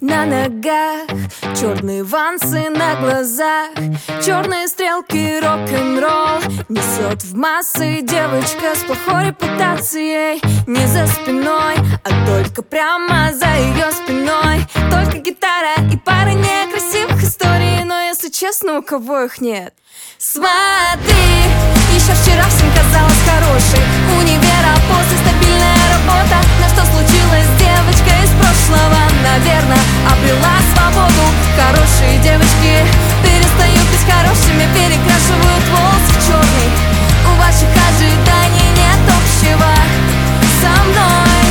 На ногах черные вансы на глазах, черные стрелки, рок-н-ролл несет в массы девочка с плохой репутацией. Не за спиной, а только прямо за ее спиной. Только гитара и пара некрасивых историй, но если честно, у кого их нет. Смотри, еще вчера всем казалось хорошей универа, после стабильная работа. Но что случилось с девочкой из прошлого? Наверное, обрела свободу. Хорошие девочки перестают быть хорошими, перекрашивают волосы в черный. У ваших ожиданий нет общего со мной.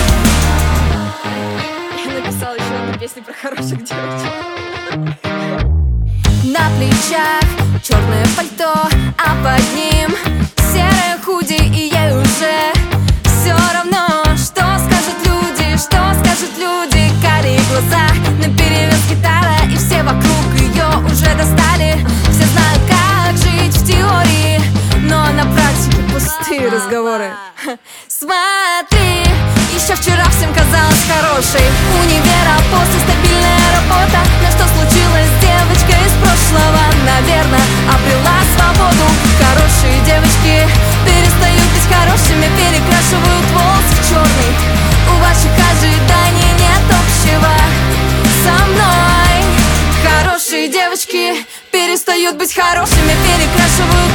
Я написала еще одну песню про хороших девочек. На плечах черное пальто, а под ним серое худи, и ей уже все равно, что скажут люди, что скажут люди. Карие глаза, наперевес гитара, и все вокруг ее уже достали. Все знают, как жить в теории, но на практике пустые разговоры. Смотри, еще вчера всем казалось хорошей универа, после стабильная работа. Но что случилось с девочкой из прошлого? Наверное, обрела свободу. Хорошие девочки перестают быть хорошими, перекрашивают волосы в черный. У ваших ожиданий нет общего со мной. Хорошие девочки перестают быть хорошими, перекрашивают